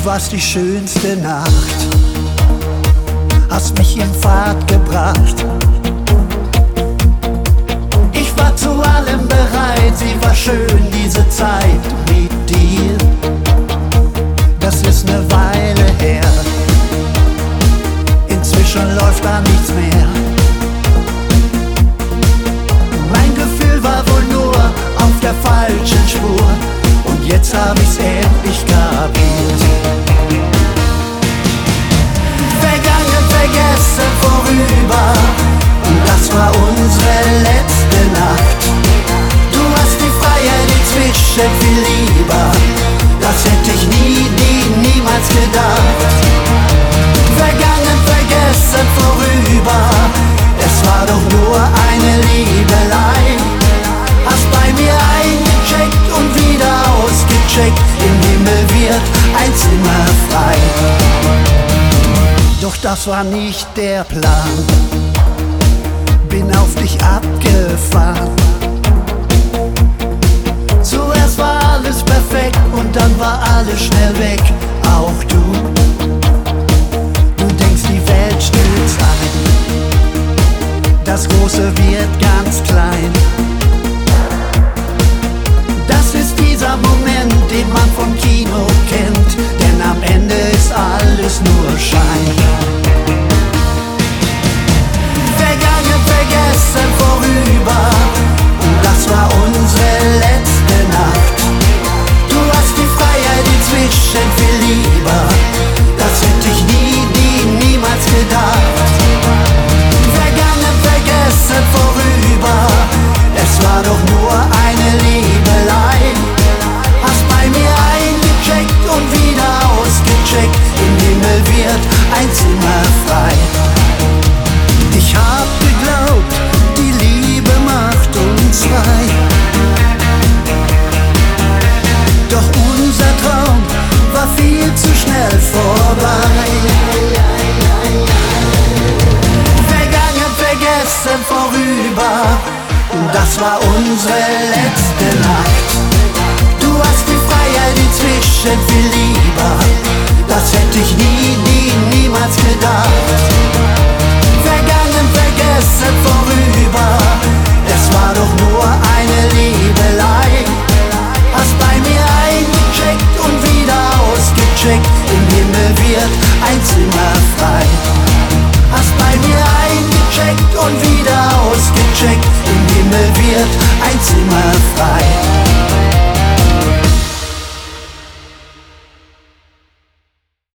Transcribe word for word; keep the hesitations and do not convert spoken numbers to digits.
warst die schönste Nacht, hast mich in Fahrt gebracht. Ich war zu allem bereit, sie war schön, diese Zeit mit dir. Das ist ne Weile her, inzwischen läuft da nichts mehr. Mein Gefühl war wohl nur auf der falschen Spur, und jetzt hab ich's endlich kapiert. Vergangen, vergessen, vorüber, und das war unsere letzte Nacht. Du hast die Freiheit inzwischen viel lieber, das hätte ich nie, nie, niemals gedacht. Vergangen, vergessen, vorüber, es war doch nur eine Liebelei. Hast bei mir eingecheckt und wieder ausgecheckt, im Himmel wird ein Zimmer frei. Doch das war nicht der Plan, bin auf dich abgefahren. Zuerst war alles perfekt und dann war alles schnell weg, auch du. Du denkst, die Welt stürzt ein, das Große wird ganz klein. Das ist dieser Moment, den man vom Kino kennt, denn am Ende ist alles nur Schein. Vergangen, vergessen, vorüber, und das war unsere letzte Nacht. Du hast die Freiheit inzwischen viel lieber, das hätte ich nie, nie, niemals gedacht. Vergangen, vergessen, vorüber, es war doch nur eine Liebelei. Hast bei mir eingecheckt und wieder ausgecheckt, im Himmel wird ein Zimmer frei. Ich hab geglaubt, die Liebe macht uns frei. Doch unser Traum war viel zu schnell vorbei. Vergangen, vergessen, vorüber, und das war unsere letzte Nacht. Du hast die Freiheit inzwischen viel lieber, das hätte ich nie, nie, niemals gedacht. Vergangen, vergessen, vorüber, es war doch nur eine Liebelei. Hast bei mir eingecheckt und wieder ausgecheckt, im Himmel wird ein Zimmer frei. Hast bei mir eingecheckt und wieder ausgecheckt, im Himmel wird ein Zimmer frei.